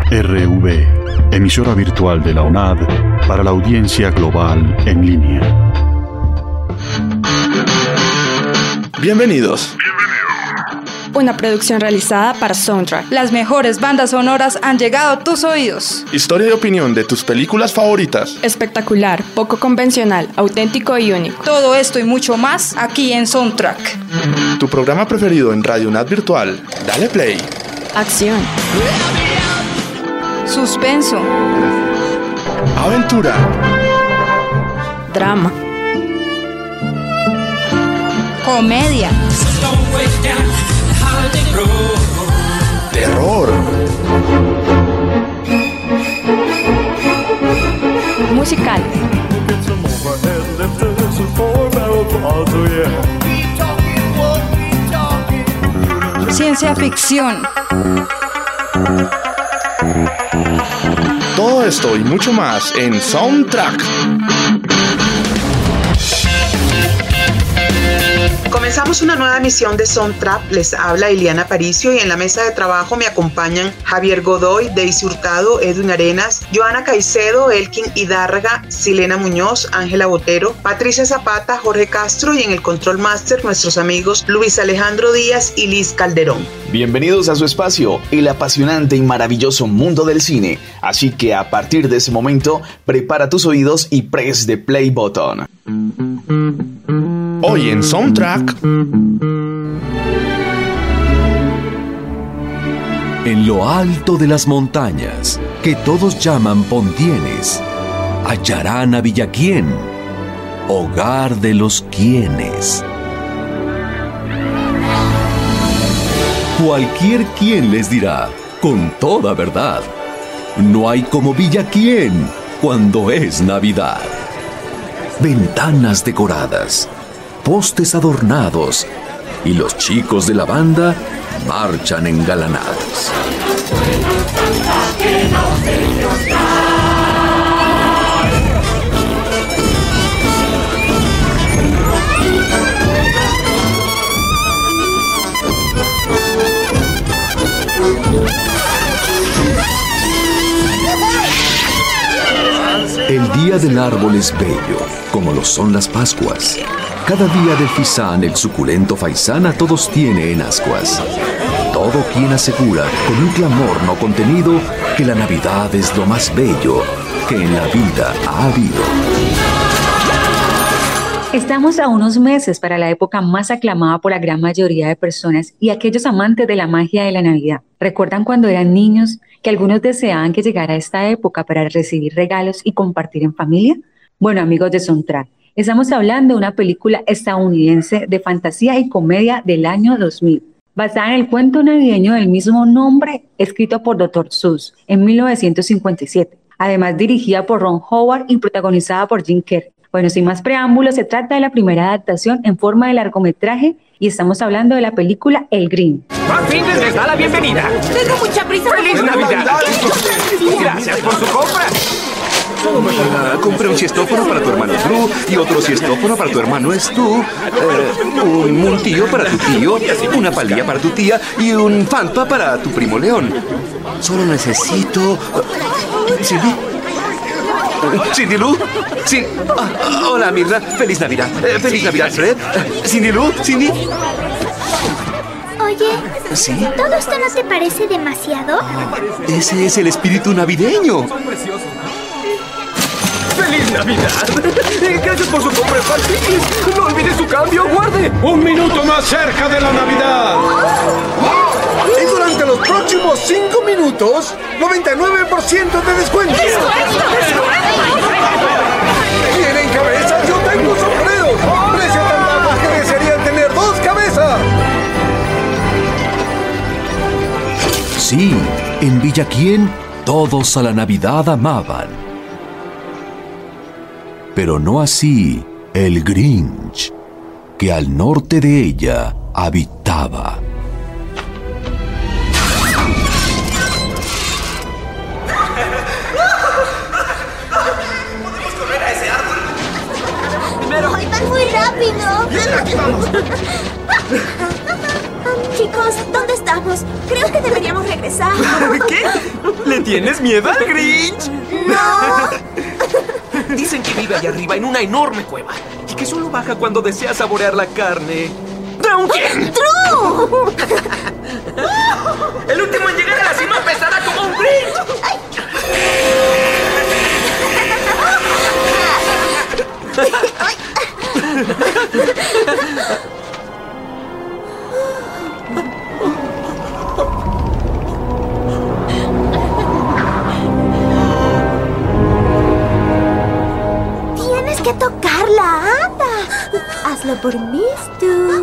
RV, emisora virtual de la UNAD para la audiencia global en línea. Bienvenidos. Una producción realizada para Soundtrack. Las mejores bandas sonoras han llegado a tus oídos. Historia y opinión de tus películas favoritas. Espectacular, poco convencional, auténtico y único. Todo esto y mucho más aquí en Soundtrack. Tu programa preferido en Radio UNAD Virtual. Dale play. Acción. Suspenso. Aventura. Drama. Comedia. Terror. Musical. Ciencia ficción. Todo esto y mucho más en Soundtrack. Comenzamos una nueva emisión de Soundtrack. Les habla Iliana Aparicio y en la mesa de trabajo me acompañan Javier Godoy, Daisy Hurtado, Edwin Arenas, Joana Caicedo, Elkin Hidárraga, Silena Muñoz, Ángela Botero, Patricia Zapata, Jorge Castro y en el Control Master nuestros amigos Luis Alejandro Díaz y Liz Calderón. Bienvenidos a su espacio, el apasionante y maravilloso mundo del cine. Así que a partir de ese momento, prepara tus oídos y press the play button. Hoy en Soundtrack. En lo alto de las montañas, que todos llaman Pontienes, hallarán a Villaquién, hogar de los quienes. Cualquier quien les dirá, con toda verdad, no hay como Villaquién cuando es Navidad. Ventanas decoradas, postes adornados y los chicos de la banda marchan engalanados. El día del árbol es bello, como lo son las Pascuas. Cada día del Fisán, el suculento faisán a todos tiene en ascuas. Todo quien asegura, con un clamor no contenido, que la Navidad es lo más bello que en la vida ha habido. Estamos a unos meses para la época más aclamada por la gran mayoría de personas y aquellos amantes de la magia de la Navidad. ¿Recuerdan cuando eran niños que algunos deseaban que llegara esta época para recibir regalos y compartir en familia? Bueno, amigos de Soundtrack, estamos hablando de una película estadounidense de fantasía y comedia del año 2000, basada en el cuento navideño del mismo nombre, escrito por Dr. Seuss en 1957. Además, dirigida por Ron Howard y protagonizada por Jim Carrey. Bueno, sin más preámbulos, se trata de la primera adaptación en forma de largometraje y estamos hablando de la película El Grinch. ¡Por fin les da la bienvenida! Tengo mucha prisa. ¡Feliz Navidad! ¡Gracias por su compra! Compré un ciestófono para tu hermano Drew y otro ciestófono para tu hermano Stu, un montillo para tu tío, una palilla para tu tía y un fanpa para tu primo León. Solo necesito... ¿Cindy? ¿Cindy Lou? Sí. Hola, Mirna. ¡Feliz Navidad! ¡Feliz Navidad, Fred! ¿Cindy Lou? ¿Cindy? Oye, ¿sí? ¿Todo esto no te parece demasiado? Ese es el espíritu navideño. ¡Feliz Navidad! ¡Gracias por su compra, Patrick! ¡No olvide su cambio! ¡Guarde! ¡Un minuto más cerca de la Navidad! Y durante los próximos 5 minutos, 99% de descuento. ¿Quieren cabezas? Yo tengo sombreros. Precio tan bajo que desearían tener 2 cabezas. Sí, en Villaquién todos a la Navidad amaban. Pero no así el Grinch, que al norte de ella habitaba. ¿Podemos correr a ese árbol? Primero. ¡Ay, van muy rápido! ¡Bien, aquí vamos! Chicos, ¿dónde estamos? Creo que deberíamos regresar. ¿Qué? ¿Tienes miedo al Grinch? ¡No! Dicen que vive allá arriba en una enorme cueva y que solo baja cuando desea saborear la carne. ¡Drunken! ¡True! ¡El último en llegar a la cima pesará como un Grinch! Tienes que tocarla, anda. Hazlo por mí, Stu.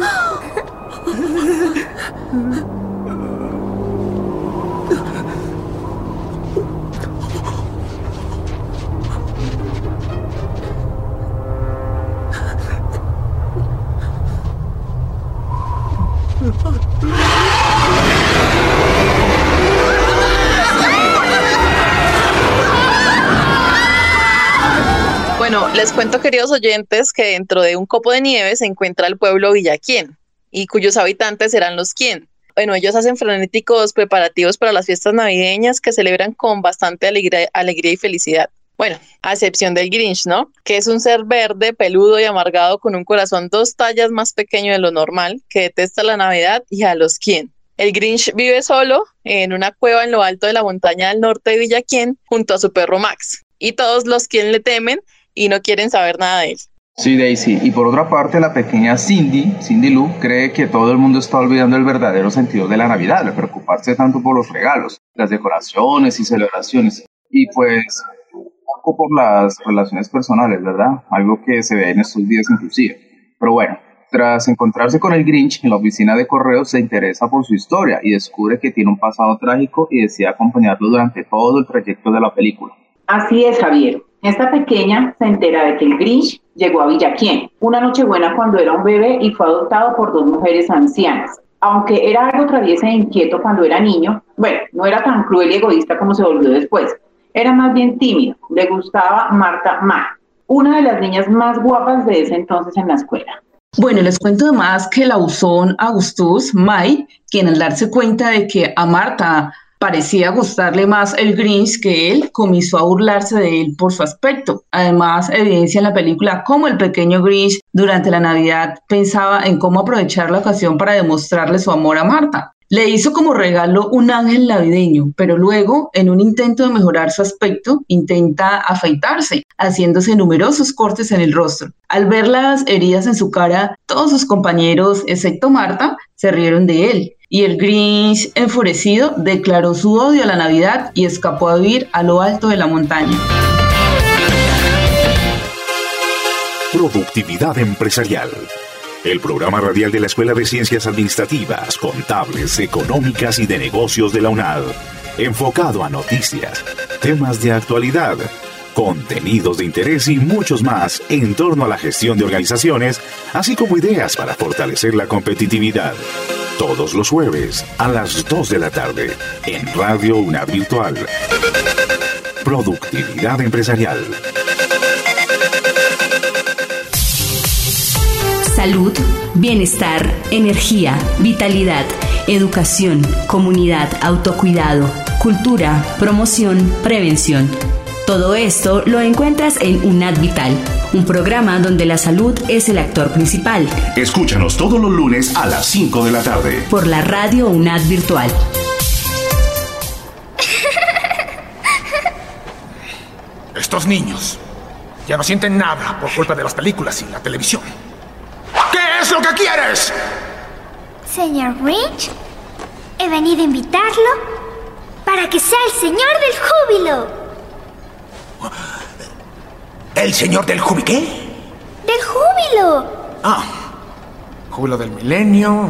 Bueno, les cuento, queridos oyentes, que dentro de un copo de nieve se encuentra el pueblo Villaquién, y cuyos habitantes serán los quién. Bueno, ellos hacen frenéticos preparativos para las fiestas navideñas que celebran con bastante alegría y felicidad. Bueno, a excepción del Grinch, ¿no? Que es un ser verde, peludo y amargado con un corazón 2 tallas más pequeño de lo normal, que detesta la Navidad y a los quién. El Grinch vive solo en una cueva en lo alto de la montaña del norte de Villaquién junto a su perro Max. Y todos los quién le temen y no quieren saber nada de él. Sí, Daisy. Y por otra parte, la pequeña Cindy Lou, cree que todo el mundo está olvidando el verdadero sentido de la Navidad, de preocuparse tanto por los regalos, las decoraciones y celebraciones. Y pues, un poco por las relaciones personales, ¿verdad? Algo que se ve en estos días inclusive. Pero bueno, tras encontrarse con el Grinch en la oficina de correos, se interesa por su historia y descubre que tiene un pasado trágico y decide acompañarlo durante todo el trayecto de la película. Así es, Javier. Esta pequeña se entera de que el Grinch llegó a Villaquién una nochebuena cuando era un bebé y fue adoptado por 2 mujeres ancianas. Aunque era algo travieso e inquieto cuando era niño, bueno, no era tan cruel y egoísta como se volvió después. Era más bien tímido. Le gustaba Marta May, una de las niñas más guapas de ese entonces en la escuela. Bueno, les cuento además que la usón Augustus May, quien al darse cuenta de que a Marta parecía gustarle más el Grinch que él, comenzó a burlarse de él por su aspecto. Además, evidencia en la película cómo el pequeño Grinch durante la Navidad pensaba en cómo aprovechar la ocasión para demostrarle su amor a Marta. Le hizo como regalo un ángel navideño, pero luego, en un intento de mejorar su aspecto, intenta afeitarse, haciéndose numerosos cortes en el rostro. Al ver las heridas en su cara, todos sus compañeros, excepto Marta, se rieron de él. Y el Grinch, enfurecido, declaró su odio a la Navidad y escapó a vivir a lo alto de la montaña. Productividad empresarial. El programa radial de la Escuela de Ciencias Administrativas, Contables, Económicas y de Negocios de la UNAD. Enfocado a noticias, temas de actualidad, contenidos de interés y muchos más en torno a la gestión de organizaciones, así como ideas para fortalecer la competitividad. Todos los jueves a las 2 de la tarde en Radio UNAD Virtual. Productividad empresarial. Salud, bienestar, energía, vitalidad, educación, comunidad, autocuidado, cultura, promoción, prevención. Todo esto lo encuentras en UNAD Vital, un programa donde la salud es el actor principal. Escúchanos todos los lunes a las 5 de la tarde. Por la Radio UNAD Virtual. Estos niños ya no sienten nada por culpa de las películas y la televisión. ¿Qué es lo que quieres? Señor Grinch, he venido a invitarlo para que sea el señor del júbilo. ¿El señor del júbilo qué? ¡Del júbilo! Ah, júbilo del milenio.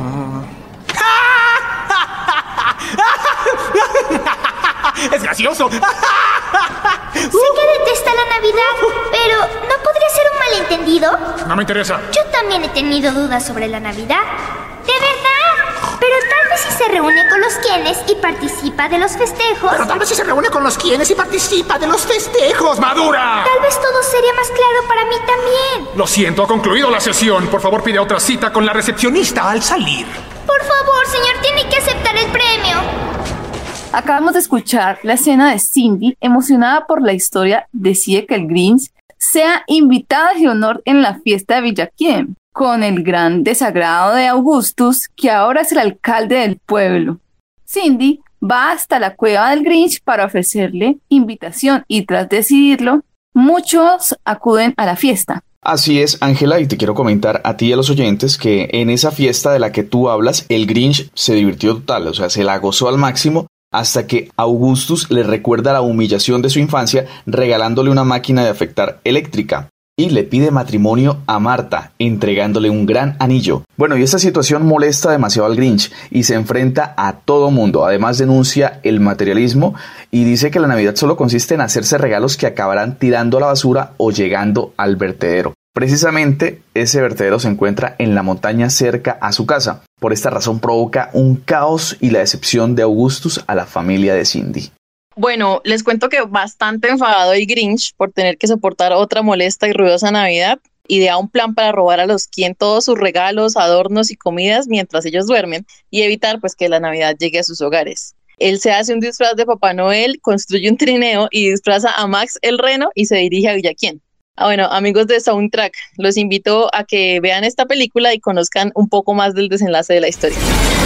¡Es gracioso! Sé que detesta la Navidad, pero ¿no podría ser un malentendido? No me interesa. Yo también he tenido dudas sobre la Navidad. ¡De verdad! Pero tal vez si se reúne con los quienes y participa de los festejos. Pero tal vez si se reúne con los quienes y participa de los festejos, ¡madura! Tal vez todo sería más claro para mí también. Lo siento, ha concluido la sesión. Por favor, pide otra cita con la recepcionista al salir. Por favor, señor, tiene que aceptar el premio. Acabamos de escuchar la escena de Cindy, emocionada por la historia, decide que el Grinch sea invitada de honor en la fiesta de Villaquién, con el gran desagrado de Augustus, que ahora es el alcalde del pueblo. Cindy va hasta la cueva del Grinch para ofrecerle invitación y tras decidirlo, muchos acuden a la fiesta. Así es, Ángela, y te quiero comentar a ti y a los oyentes que en esa fiesta de la que tú hablas, el Grinch se divirtió total, o sea, se la gozó al máximo hasta que Augustus le recuerda la humillación de su infancia regalándole una máquina de afeitar eléctrica y le pide matrimonio a Marta, entregándole un gran anillo. Bueno, y esta situación molesta demasiado al Grinch y se enfrenta a todo mundo. Además denuncia el materialismo y dice que la Navidad solo consiste en hacerse regalos que acabarán tirando a la basura o llegando al vertedero. Precisamente ese vertedero se encuentra en la montaña cerca a su casa. Por esta razón provoca un caos y la decepción de Augustus a la familia de Cindy. Bueno, les cuento que bastante enfadado el Grinch por tener que soportar otra molesta y ruidosa Navidad, idea un plan para robar a los Quién todos sus regalos, adornos y comidas mientras ellos duermen y evitar pues que la Navidad llegue a sus hogares. Él se hace un disfraz de Papá Noel, construye un trineo y disfraza a Max el reno y se dirige a Villaquién. Bueno, amigos de Soundtrack, los invito a que vean esta película y conozcan un poco más del desenlace de la historia.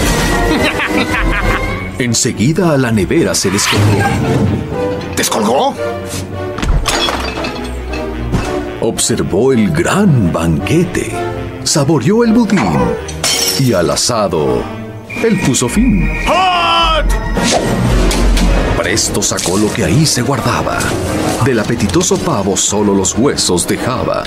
Enseguida a la nevera se descolgó. ¿Descolgó? Observó el gran banquete, saboreó el budín y al asado él puso fin. ¡Hot! Presto sacó lo que ahí se guardaba. Del apetitoso pavo solo los huesos dejaba.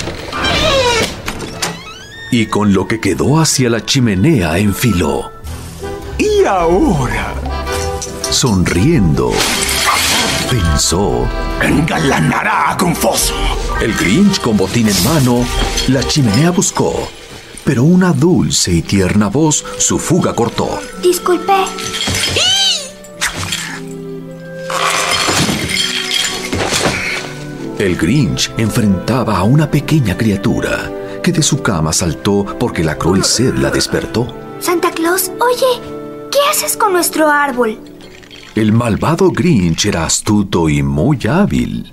Y con lo que quedó hacia la chimenea enfiló. ¿Y ahora? Sonriendo, pensó: engalanará con foso. El Grinch con botín en mano la chimenea buscó, pero una dulce y tierna voz su fuga cortó. Disculpe. El Grinch enfrentaba a una pequeña criatura que de su cama saltó porque la cruel sed la despertó. Santa Claus, oye, ¿qué haces con nuestro árbol? El malvado Grinch era astuto y muy hábil.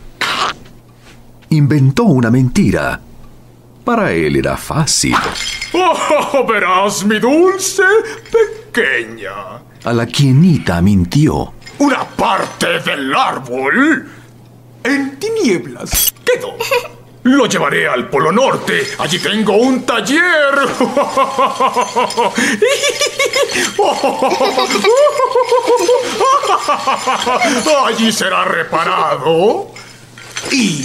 Inventó una mentira. Para él era fácil. ¡Oh, verás, mi dulce pequeña! A la quienita mintió. Una parte del árbol en tinieblas quedó. Lo llevaré al Polo Norte. Allí tengo un taller. Allí será reparado. Y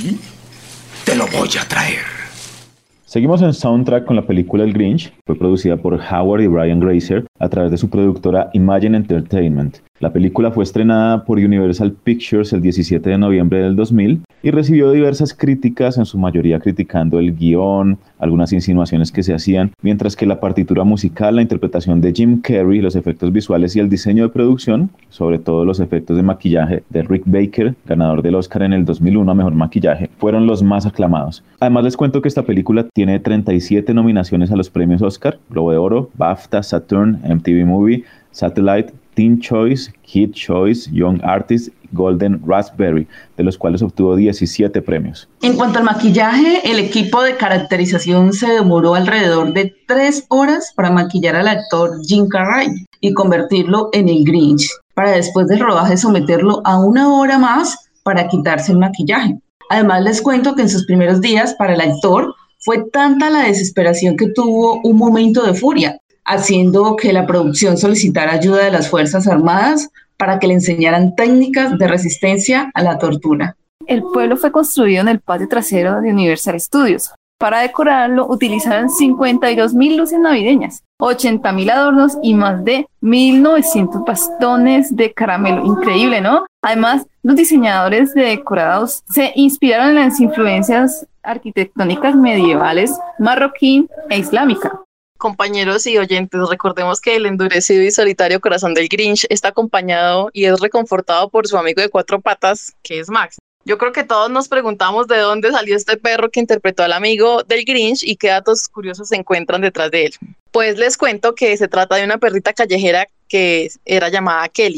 te lo voy a traer. Seguimos en Soundtrack con la película El Grinch. Fue producida por Howard y Brian Grazer a través de su productora Imagine Entertainment. La película fue estrenada por Universal Pictures el 17 de noviembre del 2000 y recibió diversas críticas, en su mayoría criticando el guión, algunas insinuaciones que se hacían, mientras que la partitura musical, la interpretación de Jim Carrey, los efectos visuales y el diseño de producción, sobre todo los efectos de maquillaje de Rick Baker, ganador del Oscar en el 2001 a Mejor Maquillaje, fueron los más aclamados. Además les cuento que esta película tiene 37 nominaciones a los premios Oscar, Globo de Oro, BAFTA, Saturn, MTV Movie, Satellite, Teen Choice, Kid Choice, Young Artist, Golden Raspberry, de los cuales obtuvo 17 premios. En cuanto al maquillaje, el equipo de caracterización se demoró alrededor de 3 horas para maquillar al actor Jim Carrey y convertirlo en el Grinch, para después del rodaje someterlo a 1 hora más para quitarse el maquillaje. Además les cuento que en sus primeros días para el actor fue tanta la desesperación que tuvo un momento de furia, haciendo que la producción solicitara ayuda de las Fuerzas Armadas para que le enseñaran técnicas de resistencia a la tortura. El pueblo fue construido en el patio trasero de Universal Studios. Para decorarlo utilizaron 52.000 luces navideñas, 80.000 adornos y más de 1.900 bastones de caramelo. Increíble, ¿no? Además, los diseñadores de decorados se inspiraron en las influencias arquitectónicas medievales, marroquí e islámica. Compañeros y oyentes, recordemos que el endurecido y solitario corazón del Grinch está acompañado y es reconfortado por su amigo de 4 patas, que es Max. Yo creo que todos nos preguntamos de dónde salió este perro que interpretó al amigo del Grinch y qué datos curiosos se encuentran detrás de él. Pues les cuento que se trata de una perrita callejera que era llamada Kelly.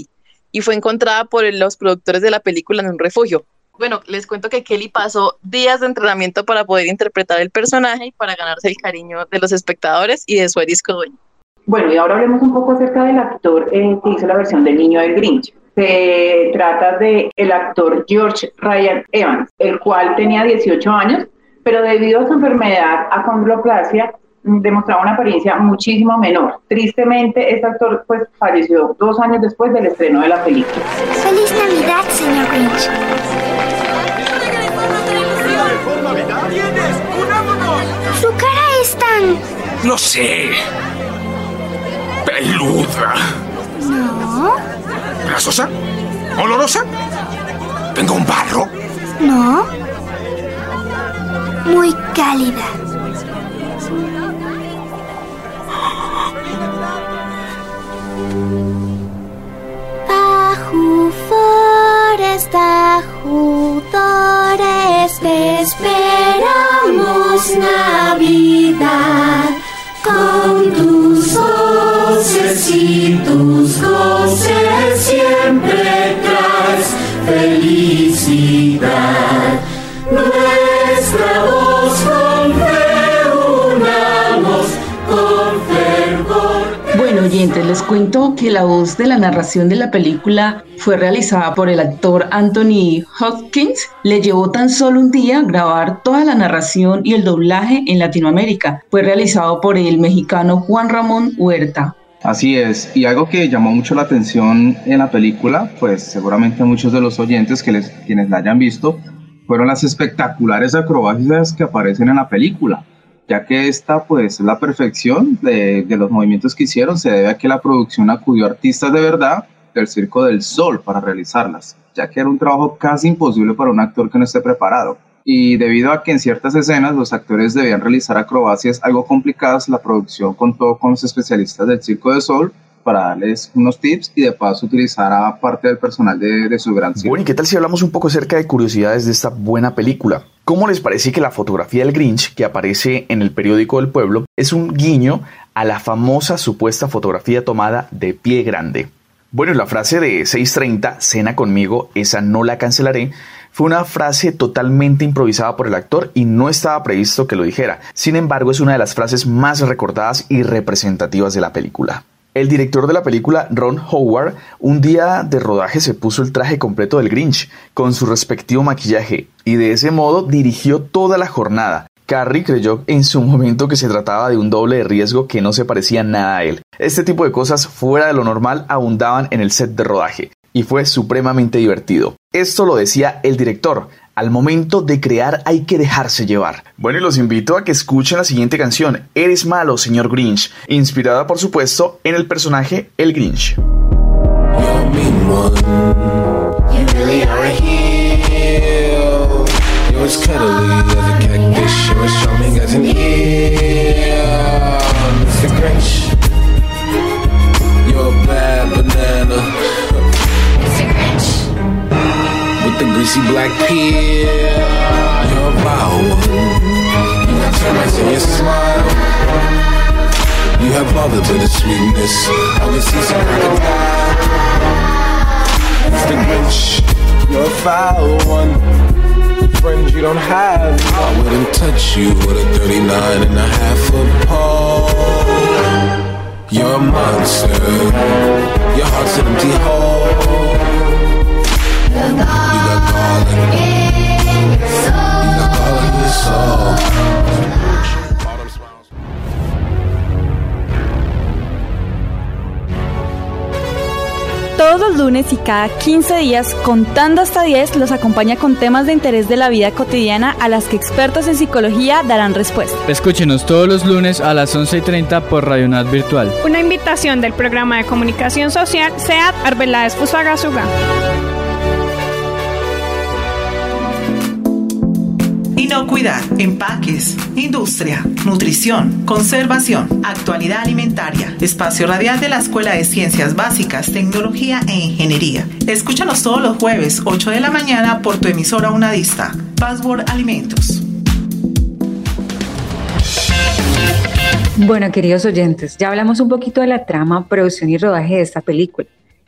y fue encontrada por los productores de la película en un refugio. Bueno, les cuento que Kelly pasó días de entrenamiento para poder interpretar el personaje y para ganarse el cariño de los espectadores y de su arisco dueño. Bueno, y ahora hablemos un poco acerca del actor que hizo la versión del niño del Grinch. Se trata del actor George Ryan Evans, el cual tenía 18 años, pero debido a su enfermedad acondroplasia, demostraba una apariencia muchísimo menor. Tristemente, este actor pues falleció 2 años después del estreno de la película. ¡Feliz Navidad, señor Grinch! ¡Su cara es tan... Lo sé. Peluda. No. ¿Grasosa? ¿Olorosa? ¿Tengo un barro? No. Muy cálida. Bajo forest, ajudores, te esperamos Navidad. Con tus voces y tus goces siempre traes felicidad. Nuestra voz con fe unamos, con fervor. Bueno, oyentes, les cuento que la voz de la narración de la película fue realizada por el actor Anthony Hopkins. Le llevó tan solo un día grabar toda la narración y el doblaje en Latinoamérica. Fue realizado por el mexicano Juan Ramón Huerta. Así es, y algo que llamó mucho la atención en la película, pues seguramente muchos de los oyentes quienes la hayan visto, fueron las espectaculares acrobacias que aparecen en la película, ya que esta pues es la perfección de los movimientos que hicieron. Se debe a que la producción acudió a artistas de verdad del Circo del Sol para realizarlas, ya que era un trabajo casi imposible para un actor que no esté preparado. Y debido a que en ciertas escenas los actores debían realizar acrobacias algo complicadas, la producción contó con los especialistas del Circo del Sol para darles unos tips y de paso utilizar a parte del personal de su gran circo. Bueno, ¿y qué tal si hablamos un poco acerca de curiosidades de esta buena película? ¿Cómo les parece que la fotografía del Grinch, que aparece en el periódico del pueblo, es un guiño a la famosa supuesta fotografía tomada de Pie Grande? Bueno, la frase de 6:30, cena conmigo, esa no la cancelaré, fue una frase totalmente improvisada por el actor y no estaba previsto que lo dijera. Sin embargo, es una de las frases más recordadas y representativas de la película. El director de la película, Ron Howard, un día de rodaje se puso el traje completo del Grinch, con su respectivo maquillaje, y de ese modo dirigió toda la jornada. Carrie creyó en su momento que se trataba de un doble de riesgo que no se parecía nada a él. Este tipo de cosas fuera de lo normal abundaban en el set de rodaje, y fue supremamente divertido. Esto lo decía el director: al momento de crear hay que dejarse llevar. Bueno, y los invito a que escuchen la siguiente canción, Eres malo, señor Grinch, inspirada por supuesto en el personaje El Grinch. The greasy black peel, you're a vile one. You got termites in your smile. You have all the bittersweetness. I can see some crocodile. It's the Grinch, you're a foul one. Friends you don't have. I wouldn't touch you with a 39 and a half a pole. You're a monster. Your heart's an empty hole. You got garlic in your soul. You got garlic in your soul. Todos los lunes y cada 15 días, contando hasta 10, los acompaña con temas de interés de la vida cotidiana a las que expertos en psicología darán respuesta. Escúchenos todos los lunes a las 11:30 por Radio UNAD Virtual. Una invitación del programa de comunicación social SEAT Arbeláez Fusagasugá. Inocuidad, empaques, industria, nutrición, conservación, actualidad alimentaria, espacio radial de la Escuela de Ciencias Básicas, Tecnología e Ingeniería. Escúchanos todos los jueves, 8 de la mañana, por tu emisora unadista. Password Alimentos. Bueno, queridos oyentes, ya hablamos un poquito de la trama, producción y rodaje de esta película.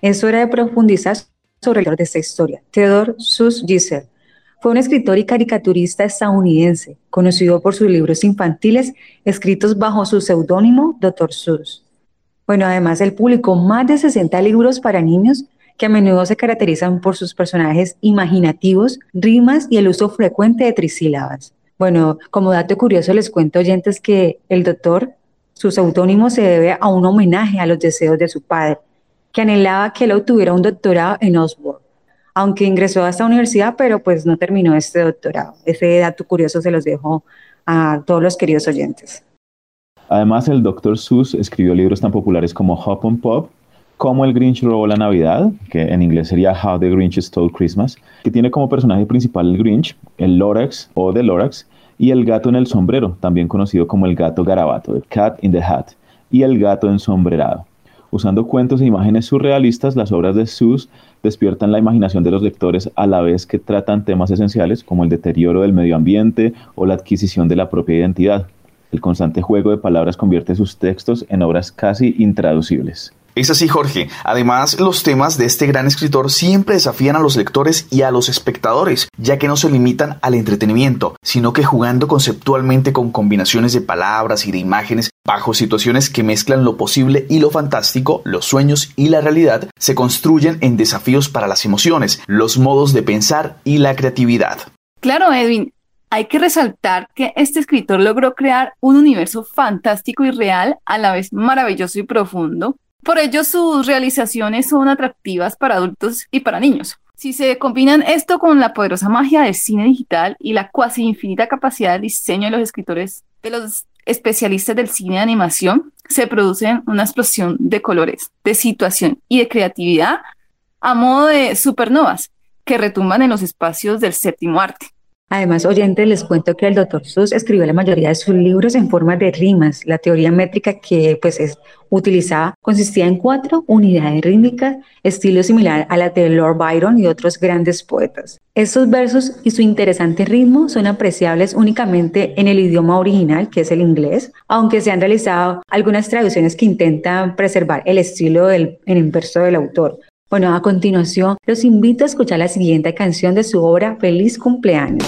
Es hora de profundizar sobre el autor de esta historia, Theodore Seuss Geisel. Fue un escritor y caricaturista estadounidense, conocido por sus libros infantiles escritos bajo su seudónimo Dr. Seuss. Bueno, además él publicó más de 60 libros para niños que a menudo se caracterizan por sus personajes imaginativos, rimas y el uso frecuente de trisílabas. Bueno, como dato curioso les cuento, oyentes, que el doctor, su seudónimo se debe a un homenaje a los deseos de su padre, que anhelaba que él obtuviera un doctorado en Oxford, aunque ingresó a esta universidad, pero pues no terminó este doctorado. Ese dato curioso se los dejo a todos los queridos oyentes. Además, el Dr. Seuss escribió libros tan populares como Hop and Pop, como El Grinch robó la Navidad, que en inglés sería How the Grinch Stole Christmas, que tiene como personaje principal el Grinch, el Lorax o The Lorax, y el gato en el sombrero, también conocido como el gato garabato, The Cat in the Hat, y el gato ensombrerado. Usando cuentos e imágenes surrealistas, las obras de Seuss despiertan la imaginación de los lectores a la vez que tratan temas esenciales como el deterioro del medio ambiente o la adquisición de la propia identidad. El constante juego de palabras convierte sus textos en obras casi intraducibles. Es así, Jorge. Además, los temas de este gran escritor siempre desafían a los lectores y a los espectadores, ya que no se limitan al entretenimiento, sino que jugando conceptualmente con combinaciones de palabras y de imágenes bajo situaciones que mezclan lo posible y lo fantástico, los sueños y la realidad, se construyen en desafíos para las emociones, los modos de pensar y la creatividad. Claro, Edwin. Hay que resaltar que este escritor logró crear un universo fantástico y real, a la vez maravilloso y profundo. Por ello, sus realizaciones son atractivas para adultos y para niños. Si se combinan esto con la poderosa magia del cine digital y la cuasi infinita capacidad de diseño de los escritores, de los especialistas del cine de animación, se produce una explosión de colores, de situación y de creatividad a modo de supernovas que retumban en los espacios del séptimo arte. Además, oyentes, les cuento que el Dr. Seuss escribió la mayoría de sus libros en forma de rimas. La teoría métrica que utilizaba consistía en 4 unidades rítmicas, estilo similar a la de Lord Byron y otros grandes poetas. Estos versos y su interesante ritmo son apreciables únicamente en el idioma original, que es el inglés, aunque se han realizado algunas traducciones que intentan preservar el estilo en el verso del autor. Bueno, a continuación, los invito a escuchar la siguiente canción de su obra Feliz Cumpleaños.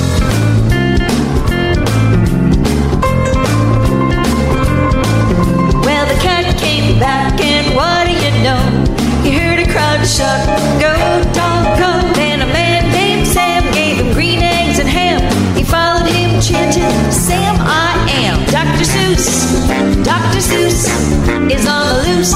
Well, the cat came back and what do you know? He heard a crowd shout, go, dog, go. Then a man named Sam gave him green eggs and ham. He followed him chanting, Sam, I am. Dr. Seuss is on the loose.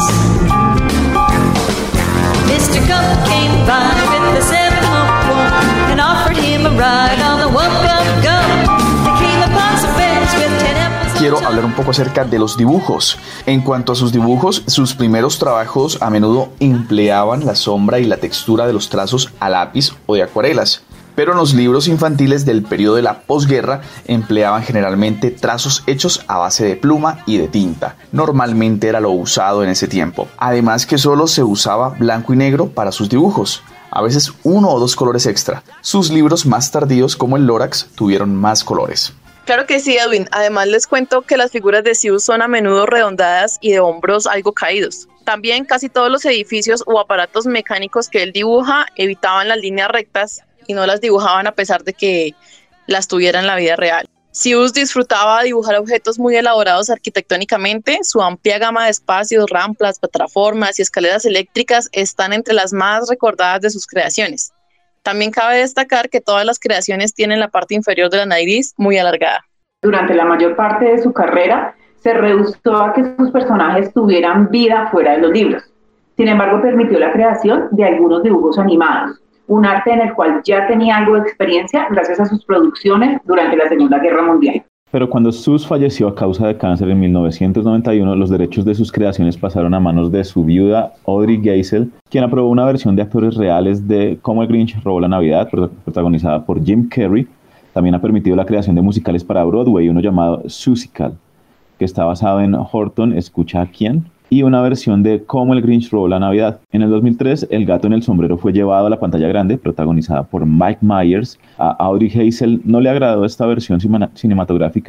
Mr. Gump came by with the 7-hump one and offered him a ride on the Wump Gump Gump. They came upon some bears with 10 apples. Quiero hablar un poco acerca de los dibujos. En cuanto a sus dibujos, sus primeros trabajos a menudo empleaban la sombra y la textura de los trazos a lápiz o de acuarelas. Pero en los libros infantiles del periodo de la posguerra empleaban generalmente trazos hechos a base de pluma y de tinta. Normalmente era lo usado en ese tiempo. Además que solo se usaba blanco y negro para sus dibujos, a veces 1 o 2 colores extra. Sus libros más tardíos, como el Lorax, tuvieron más colores. Claro que sí, Edwin. Además les cuento que las figuras de Seuss son a menudo redondeadas y de hombros algo caídos. También casi todos los edificios o aparatos mecánicos que él dibuja evitaban las líneas rectas y no las dibujaban a pesar de que las tuviera en la vida real. Seuss disfrutaba de dibujar objetos muy elaborados arquitectónicamente. Su amplia gama de espacios, rampas, plataformas y escaleras eléctricas están entre las más recordadas de sus creaciones. También cabe destacar que todas las creaciones tienen la parte inferior de la nariz muy alargada. Durante la mayor parte de su carrera, se redujo a que sus personajes tuvieran vida fuera de los libros. Sin embargo, permitió la creación de algunos dibujos animados, un arte en el cual ya tenía algo de experiencia gracias a sus producciones durante la Segunda Guerra Mundial. Pero cuando Seuss falleció a causa de cáncer en 1991, los derechos de sus creaciones pasaron a manos de su viuda Audrey Geisel, quien aprobó una versión de actores reales de Cómo el Grinch robó la Navidad, protagonizada por Jim Carrey. También ha permitido la creación de musicales para Broadway, uno llamado Seussical, que está basado en Horton, ¿escucha a quién? Y una versión de Cómo el Grinch robó la Navidad. En el 2003, El gato en el sombrero fue llevado a la pantalla grande, protagonizada por Mike Myers. A Audrey Geisel no le agradó esta versión cinematográfica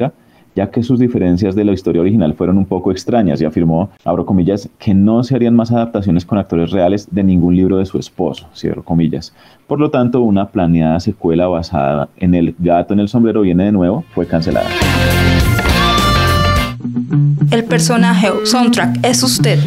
ya que sus diferencias de la historia original fueron un poco extrañas, y afirmó, abro comillas, que no se harían más adaptaciones con actores reales de ningún libro de su esposo, cierro comillas. Por lo tanto, una planeada secuela basada en El gato en el sombrero viene de nuevo fue cancelada. El personaje o soundtrack es usted.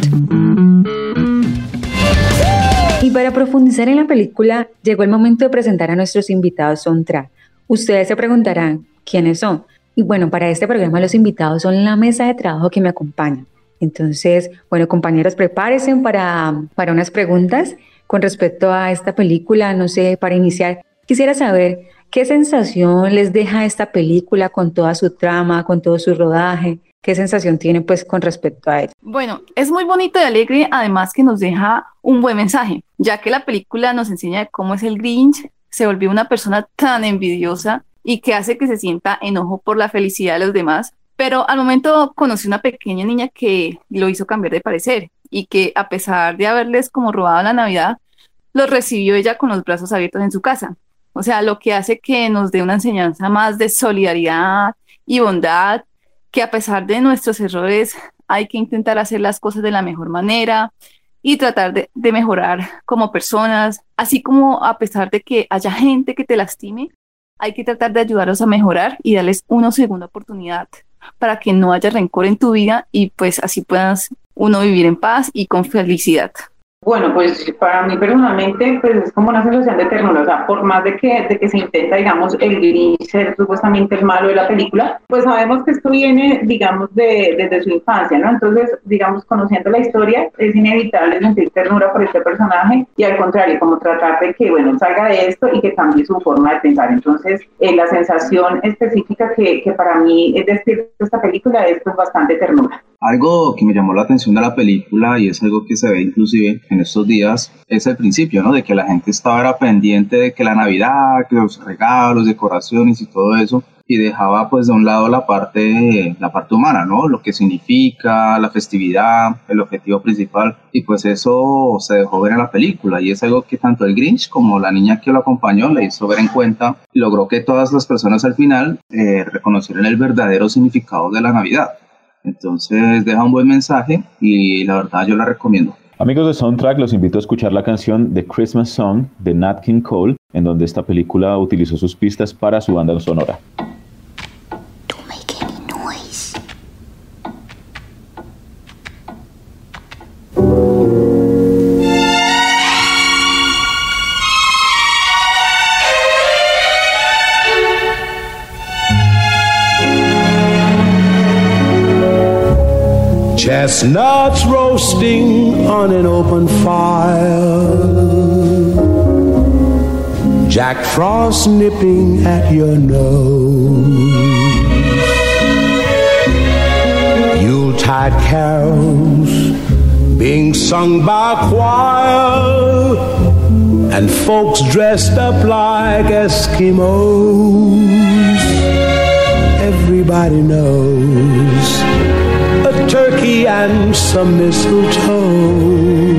Y para profundizar en la película, llegó el momento de presentar a nuestros invitados soundtrack. Ustedes se preguntarán, ¿quiénes son? Y bueno, para este programa los invitados son la mesa de trabajo que me acompaña. Entonces, bueno, compañeros, prepárense para unas preguntas con respecto a esta película. No sé, para iniciar, quisiera saber qué sensación les deja esta película con toda su trama, con todo su rodaje. ¿Qué sensación tienen pues con respecto a ella? Bueno, es muy bonito y alegre, además que nos deja un buen mensaje, ya que la película nos enseña de cómo es el Grinch, se volvió una persona tan envidiosa y que hace que se sienta enojo por la felicidad de los demás, pero al momento conoció una pequeña niña que lo hizo cambiar de parecer y que a pesar de haberles como robado la Navidad, los recibió ella con los brazos abiertos en su casa. O sea, lo que hace que nos dé una enseñanza más de solidaridad y bondad, que a pesar de nuestros errores hay que intentar hacer las cosas de la mejor manera y tratar de mejorar como personas, así como a pesar de que haya gente que te lastime, hay que tratar de ayudarlos a mejorar y darles una segunda oportunidad para que no haya rencor en tu vida y pues así puedas uno vivir en paz y con felicidad. Bueno, pues para mí personalmente pues es como una sensación de ternura, o sea, por más de que se intenta, digamos, el Grinch ser supuestamente el malo de la película, pues sabemos que esto viene, digamos, desde su infancia, ¿no? Entonces, digamos, conociendo la historia, es inevitable sentir ternura por este personaje y al contrario, como tratar de que, bueno, salga de esto y que cambie su forma de pensar. Entonces, la sensación específica que para mí es de esta película es pues bastante ternura. Algo que me llamó la atención de la película, y es algo que se ve inclusive en estos días, es el principio, ¿no? De que la gente estaba pendiente de que la Navidad, que los regalos, decoraciones y todo eso, y dejaba pues de un lado la parte humana, ¿no? Lo que significa la festividad, el objetivo principal, y pues eso se dejó ver en la película, y es algo que tanto el Grinch como la niña que lo acompañó le hizo ver en cuenta, y logró que todas las personas al final reconocieran el verdadero significado de la Navidad. Entonces deja un buen mensaje y la verdad yo la recomiendo. Amigos de Soundtrack, los invito a escuchar la canción The Christmas Song de Nat King Cole, en donde esta película utilizó sus pistas para su banda sonora. Chestnuts roasting on an open fire, Jack Frost nipping at your nose, Yuletide carols being sung by a choir, and folks dressed up like Eskimos. Everybody knows a turkey and some mistletoe.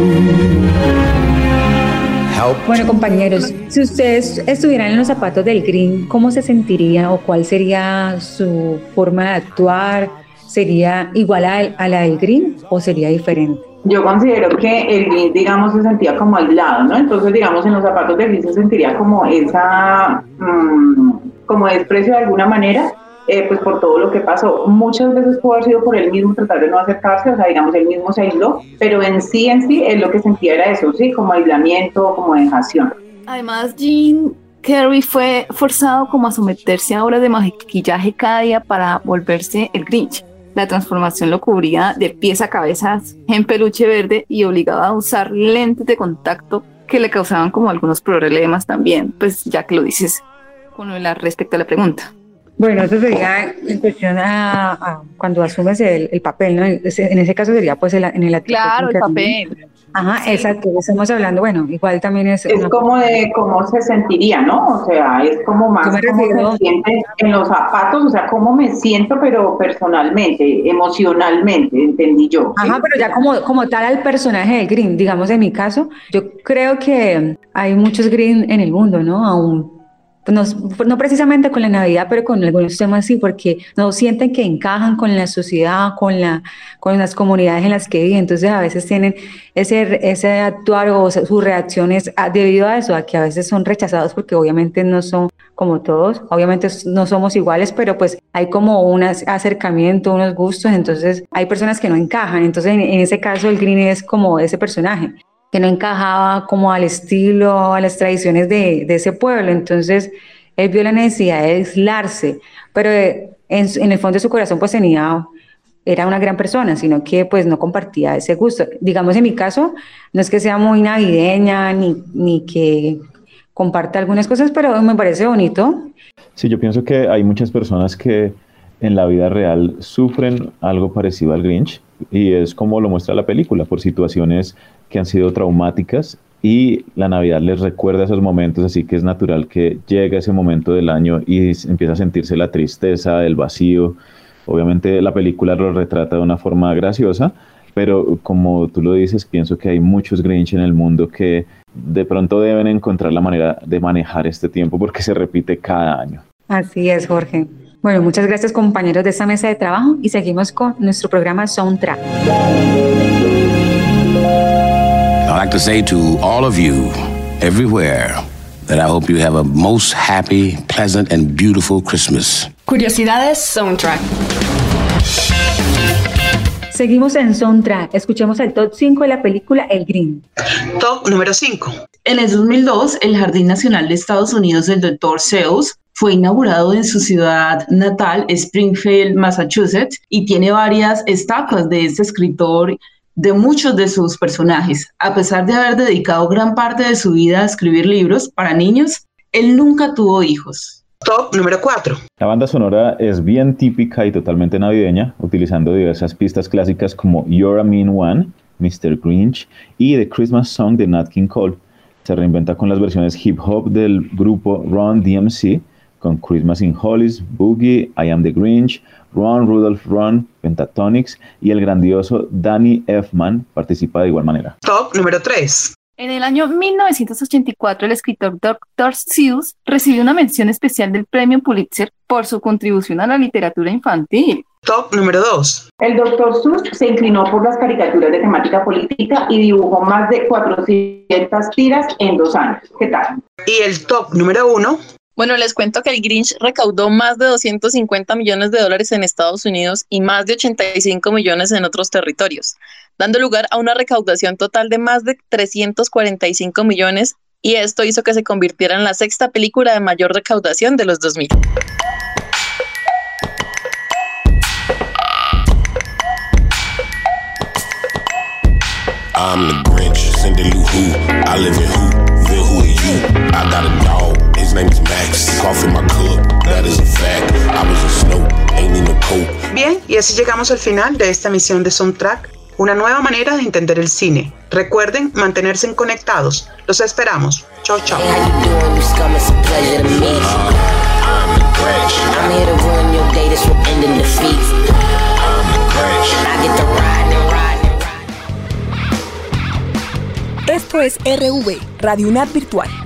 Bueno, compañeros, si ustedes estuvieran en los zapatos del Grinch, ¿cómo se sentiría o cuál sería su forma de actuar? ¿Sería igual a la del Grinch o sería diferente? Yo considero que el Grinch, digamos, se sentía como aislado, ¿no? Entonces, digamos, en los zapatos del Grinch se sentiría como esa, como desprecio de alguna manera, pues por todo lo que pasó. Muchas veces pudo haber sido por él mismo tratar de no acercarse, o sea, digamos, él mismo se aisló, pero en sí, él lo que sentía era eso, sí, como aislamiento, como dejación. Además, Jim Carrey fue forzado como a someterse a obras de maquillaje cada día para volverse el Grinch. La transformación lo cubría de pies a cabeza en peluche verde y obligaba a usar lentes de contacto que le causaban como algunos problemas también, pues ya que lo dices con respecto a la pregunta. Bueno, eso sería en cuestión a cuando asumes el papel, ¿no? En ese caso sería pues en el actitud. Claro, el papel. Ajá, sí. Exacto, estamos hablando, bueno, igual también es... Es como de cómo se sentiría, ¿no? O sea, es como más cómo se siente en los zapatos, o sea, cómo me siento, pero personalmente, emocionalmente, entendí yo. ¿sí? Ajá, pero ya como tal al personaje del Grinch, digamos en mi caso, yo creo que hay muchos Grinch en el mundo, ¿no? Aún no precisamente con la Navidad, pero con algunos temas sí, porque no sienten que encajan con la sociedad, con las comunidades en las que viven. Entonces a veces tienen ese actuar o sus reacciones debido a eso, a que a veces son rechazados porque obviamente no son como todos, obviamente no somos iguales, pero pues hay como un acercamiento, unos gustos, entonces hay personas que no encajan. Entonces en ese caso el Grinch es como ese personaje que no encajaba como al estilo, a las tradiciones de ese pueblo. Entonces él vio la necesidad de aislarse, pero en el fondo de su corazón pues era una gran persona, sino que pues no compartía ese gusto. Digamos, en mi caso, no es que sea muy navideña ni que comparta algunas cosas, pero me parece bonito. Sí, yo pienso que hay muchas personas que en la vida real sufren algo parecido al Grinch, y es como lo muestra la película, por situaciones que han sido traumáticas, y la Navidad les recuerda esos momentos, así que es natural que llegue ese momento del año y empieza a sentirse la tristeza, el vacío. Obviamente la película lo retrata de una forma graciosa, pero como tú lo dices, pienso que hay muchos Grinch en el mundo que de pronto deben encontrar la manera de manejar este tiempo porque se repite cada año. Así es, Jorge. Bueno, muchas gracias, compañeros de esta mesa de trabajo, y seguimos con nuestro programa Soundtrack. I'd like to say to all of you, everywhere, that I hope you have a most happy, pleasant, and beautiful Christmas. Curiosidades Soundtrack. Seguimos en Soundtrack. Escuchemos el top 5 de la película El Grinch. Top número 5. En el 2002, el Jardín Nacional de Estados Unidos del Dr. Seuss fue inaugurado en su ciudad natal, Springfield, Massachusetts, y tiene varias estatuas de este escritor, de muchos de sus personajes. A pesar de haber dedicado gran parte de su vida a escribir libros para niños, él nunca tuvo hijos. Top número 4. La banda sonora es bien típica y totalmente navideña, utilizando diversas pistas clásicas como You're a Mean One, Mr. Grinch y The Christmas Song de Nat King Cole. Se reinventa con las versiones hip hop del grupo Run DMC, con Christmas in Hollis, Boogie, I Am the Grinch, Run Rudolph Run, Pentatonix, y el grandioso Danny Elfman participa de igual manera. Top número 3. En el año 1984, el escritor Dr. Seuss recibió una mención especial del Premio Pulitzer por su contribución a la literatura infantil. Top número 2. El Dr. Seuss se inclinó por las caricaturas de temática política y dibujó más de 400 tiras en 2 años. ¿Qué tal? Y el top número 1. Bueno, les cuento que el Grinch recaudó más de $250 millones en Estados Unidos y más de 85 millones en otros territorios, dando lugar a una recaudación total de más de 345 millones, y esto hizo que se convirtiera en la 6ª película de mayor recaudación de los 2000. I'm the Grinch, Cindy Lou Who. I live in Whoville, who are you? I got a dog, his name is Max. Coffee in my cup, that is a fact. I was a Snow, ain't in a coat. Bien, y así llegamos al final de esta emisión de Soundtrack, una nueva manera de entender el cine. Recuerden mantenerse conectados. Los esperamos. Chao, chao. Esto es RV, Radio UNAD Virtual.